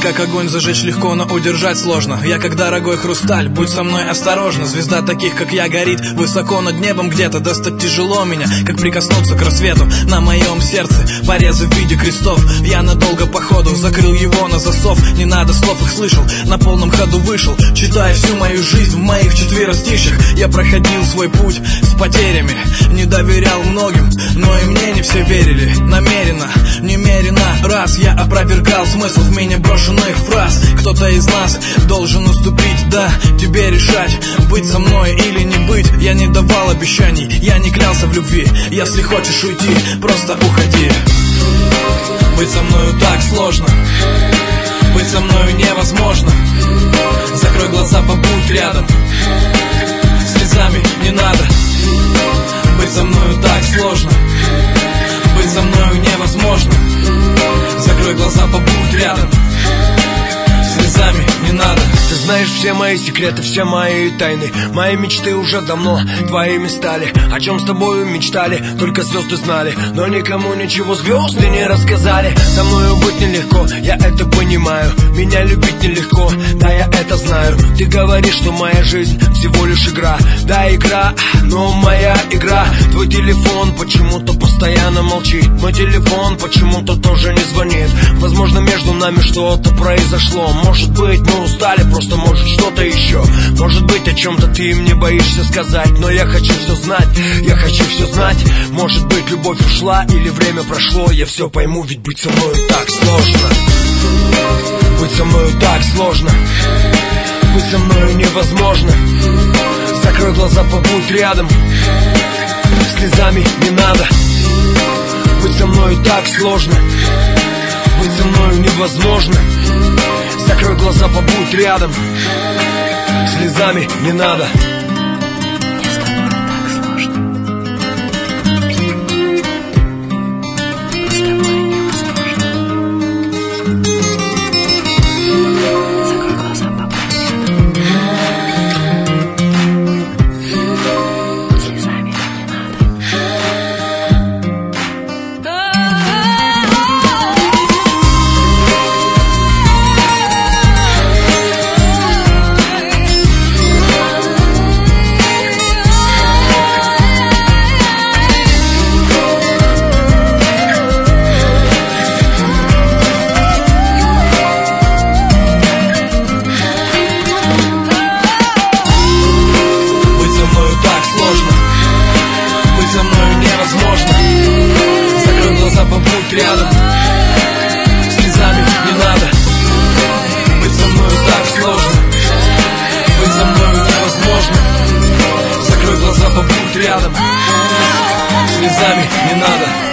как огонь зажечь легко, но удержать сложно. Я как дорогой хрусталь, будь со мной осторожна. Звезда таких, как я, горит высоко над небом где-то. Достать тяжело меня, как прикоснуться к рассвету. На моем сердце порезы в виде крестов. Я надолго походу закрыл его на засов. Не надо слов, их слышал, на полном ходу вышел. Читая всю мою жизнь в моих четверостишьях. Я проходил свой путь с потерями, не доверял многим, но и мне не все верили. Намеренно, немерено раз я опровергал смысл в меня брошенных фраз. Кто-то из нас должен уступить, да, тебе решать, быть со мной или не быть. Я не давал обещаний, я не клялся в любви. Если хочешь уйти, просто уходи. Быть со мною так сложно, быть со мною невозможно. Закрой глаза, побудь рядом, слезами не надо. Быть со мною так сложно, быть со мною невозможно. Закрой глаза, побудь рядом, слезами не надо. Ты знаешь все мои секреты, все мои тайны. Мои мечты уже давно твоими стали. О чем с тобою мечтали, только звезды знали. Но никому ничего звезды не рассказали. Со мною быть нелегко, я это понимаю. Меня любить нелегко, да, я это знаю. Ты говоришь, что моя жизнь всего лишь игра. Да, игра, но моя игра. Твой телефон почему-то постоянно молчит. Мой телефон почему-то тоже не звонит. Возможно, между нами что-то произошло. Может быть, мы устали, просто может что-то еще. Может быть, о чем-то ты мне боишься сказать. Но я хочу все знать, я хочу все знать. Может быть, любовь ушла или время прошло. Я все пойму, ведь быть со мною так сложно. Быть со мною так сложно, быть со мною невозможно. Закрой глаза, побудь рядом, слезами не надо. Быть со мною так сложно, быть со мною невозможно. Закрой глаза, побудь рядом, слезами не надо. Рядом, слезами не надо. Быть со мною так сложно, быть со мною невозможно. Закрой глаза, побудь рядом, слезами не надо.